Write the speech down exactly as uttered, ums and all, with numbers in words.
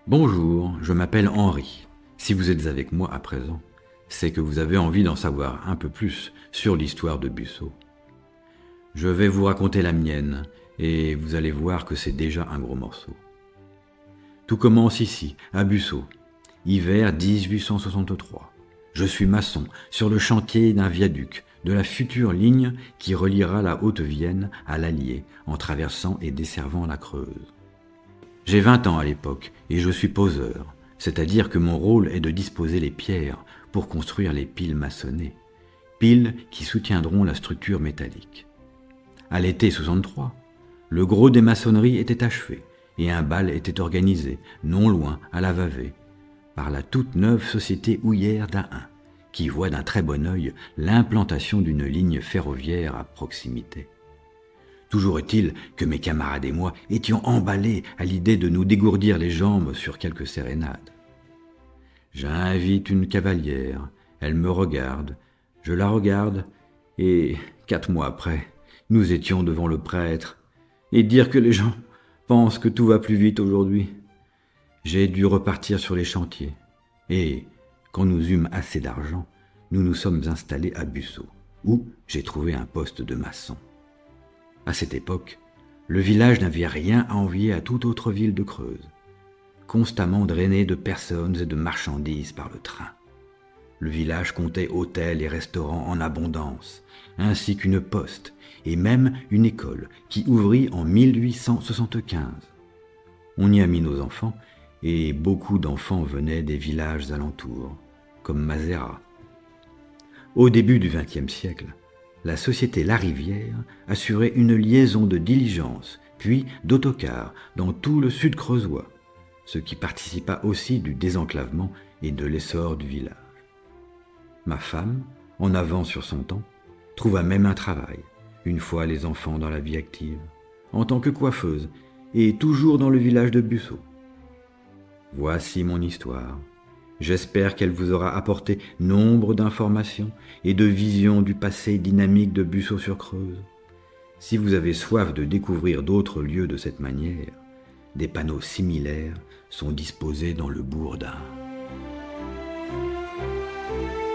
Bonjour, je m'appelle Henri. Si vous êtes avec moi à présent, c'est que vous avez envie d'en savoir un peu plus sur l'histoire de Busseau. Je vais vous raconter la mienne, et vous allez voir que c'est déjà un gros morceau. Tout commence ici, à Busseau, hiver dix-huit cent soixante-trois. Je suis maçon sur le chantier d'un viaduc de la future ligne qui reliera la Haute-Vienne à l'Allier en traversant et desservant la Creuse. J'ai vingt ans à l'époque et je suis poseur, c'est-à-dire que mon rôle est de disposer les pierres pour construire les piles maçonnées, piles qui soutiendront la structure métallique. À l'été soixante-trois, le gros des maçonneries était achevé et un bal était organisé, non loin, à la Vavée, par la toute neuve société houillère d'Ahin, qui voit d'un très bon œil l'implantation d'une ligne ferroviaire à proximité. Toujours est-il que mes camarades et moi étions emballés à l'idée de nous dégourdir les jambes sur quelques sérénades. J'invite une cavalière, elle me regarde, je la regarde, et quatre mois après, nous étions devant le prêtre, et dire que les gens pensent que tout va plus vite aujourd'hui. J'ai dû repartir sur les chantiers, et, quand nous eûmes assez d'argent, nous nous sommes installés à Busseau, où j'ai trouvé un poste de maçon. À cette époque, le village n'avait rien à envier à toute autre ville de Creuse, constamment drainé de personnes et de marchandises par le train. Le village comptait hôtels et restaurants en abondance, ainsi qu'une poste et même une école qui ouvrit en mille huit cent soixante-quinze. On y a mis nos enfants et beaucoup d'enfants venaient des villages alentours, comme Mazera. Au début du vingtième siècle, la société Larivière assurait une liaison de diligences, puis d'autocars dans tout le sud creusois, ce qui participa aussi du désenclavement et de l'essor du village. Ma femme, en avant sur son temps, trouva même un travail, une fois les enfants dans la vie active, en tant que coiffeuse, et toujours dans le village de Busseau. Voici mon histoire. J'espère qu'elle vous aura apporté nombre d'informations et de visions du passé dynamique de Busseau-sur-Creuse. Si vous avez soif de découvrir d'autres lieux de cette manière, des panneaux similaires sont disposés dans le bourg d'Ain.